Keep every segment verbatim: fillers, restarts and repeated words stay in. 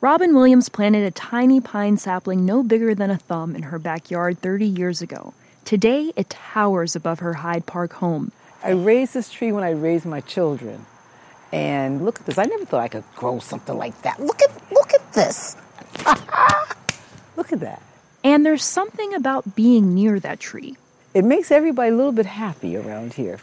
Robin Williams planted a tiny pine sapling no bigger than a thumb in her backyard thirty years ago. Today, it towers above her Hyde Park home. I raised this tree when I raised my children. And look at this. I never thought I could grow something like that. Look at look at this. Look at that. And there's something about being near that tree. It makes everybody a little bit happy around here.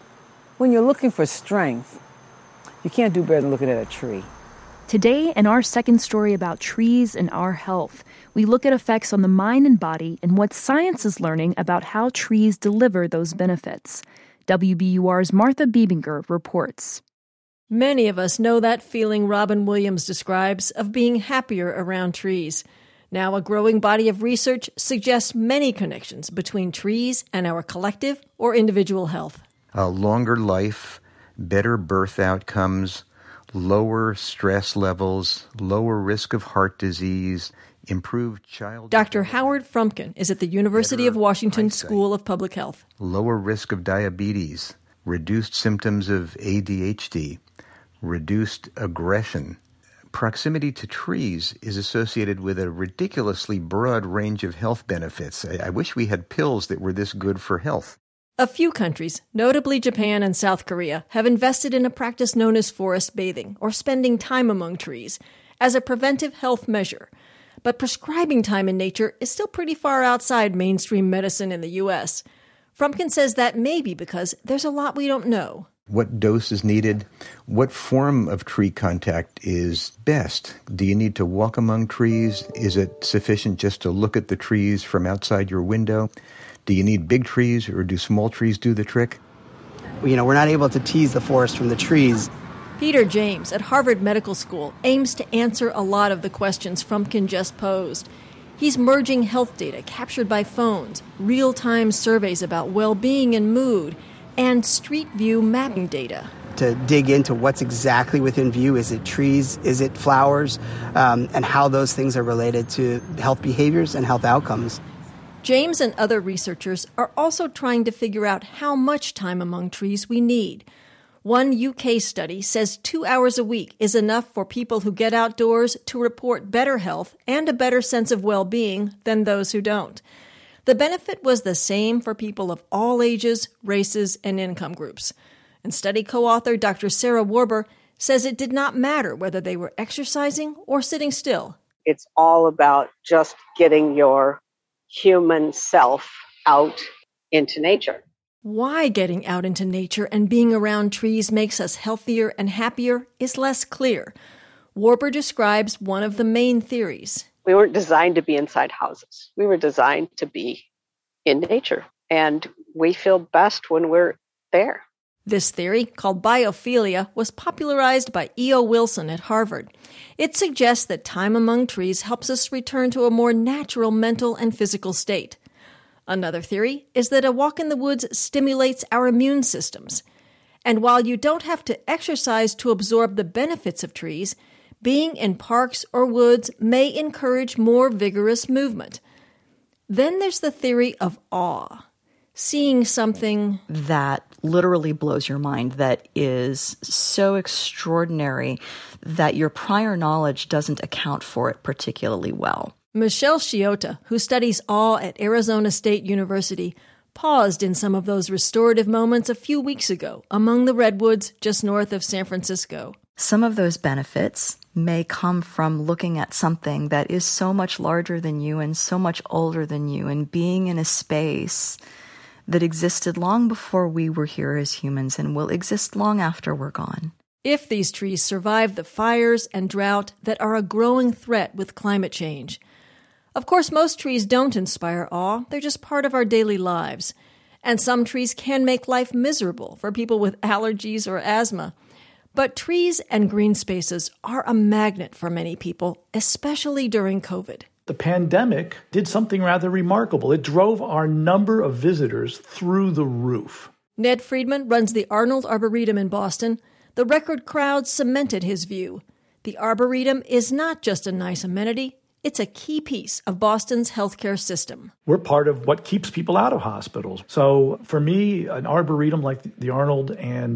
When you're looking for strength, you can't do better than looking at a tree. Today, in our second story about trees and our health, we look at effects on the mind and body and what science is learning about how trees deliver those benefits. W B U R's Martha Biebinger reports. Many of us know that feeling Robin Williams describes of being happier around trees. Now, a growing body of research suggests many connections between trees and our collective or individual health. A longer life, better birth outcomes, lower stress levels, lower risk of heart disease, improved child... Doctor Howard Frumkin is at the University of Washington eyesight, School of Public Health. Lower risk of diabetes, reduced symptoms of A D H D, reduced aggression. Proximity to trees is associated with a ridiculously broad range of health benefits. I, I wish we had pills that were this good for health. A few countries, notably Japan and South Korea, have invested in a practice known as forest bathing, or spending time among trees, as a preventive health measure. But prescribing time in nature is still pretty far outside mainstream medicine in the U S. Frumkin says that may be because there's a lot we don't know. What dose is needed? What form of tree contact is best? Do you need to walk among trees? Is it sufficient just to look at the trees from outside your window? Do you need big trees, or do small trees do the trick? You know, we're not able to tease the forest from the trees. Peter James at Harvard Medical School aims to answer a lot of the questions Frumkin just posed. He's merging health data captured by phones, real-time surveys about well-being and mood, and Street View mapping data. To dig into what's exactly within view. Is it trees? Is it flowers? Um, and how those things are related to health behaviors and health outcomes. James and other researchers are also trying to figure out how much time among trees we need. One U K study says two hours a week is enough for people who get outdoors to report better health and a better sense of well-being than those who don't. The benefit was the same for people of all ages, races, and income groups. And study co-author Doctor Sarah Warber says it did not matter whether they were exercising or sitting still. It's all about just getting your human self out into nature. Why getting out into nature and being around trees makes us healthier and happier is less clear. Warber describes one of the main theories. We weren't designed to be inside houses. We were designed to be in nature. And we feel best when we're there. This theory, called biophilia, was popularized by E O Wilson at Harvard. It suggests that time among trees helps us return to a more natural mental and physical state. Another theory is that a walk in the woods stimulates our immune systems. And while you don't have to exercise to absorb the benefits of trees, being in parks or woods may encourage more vigorous movement. Then there's the theory of awe. Seeing something that literally blows your mind, that is so extraordinary that your prior knowledge doesn't account for it particularly well. Michelle Sciota, who studies awe at Arizona State University, paused in some of those restorative moments a few weeks ago among the redwoods just north of San Francisco. Some of those benefits may come from looking at something that is so much larger than you and so much older than you, and being in a space that existed long before we were here as humans and will exist long after we're gone. If these trees survive the fires and drought that are a growing threat with climate change. Of course, most trees don't inspire awe. They're just part of our daily lives. And some trees can make life miserable for people with allergies or asthma. But trees and green spaces are a magnet for many people, especially during COVID. The pandemic did something rather remarkable. It drove our number of visitors through the roof. Ned Friedman runs the Arnold Arboretum in Boston. The record crowd cemented his view. The Arboretum is not just a nice amenity. It's a key piece of Boston's healthcare system. We're part of what keeps people out of hospitals. So for me, an arboretum like the Arnold and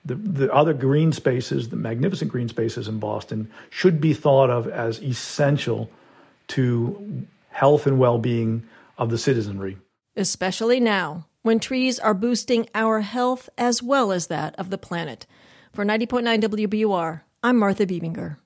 the, the other green spaces, the magnificent green spaces in Boston, should be thought of as essential to health and well-being of the citizenry. Especially now, when trees are boosting our health as well as that of the planet. For ninety point nine W B U R, I'm Martha Biebinger.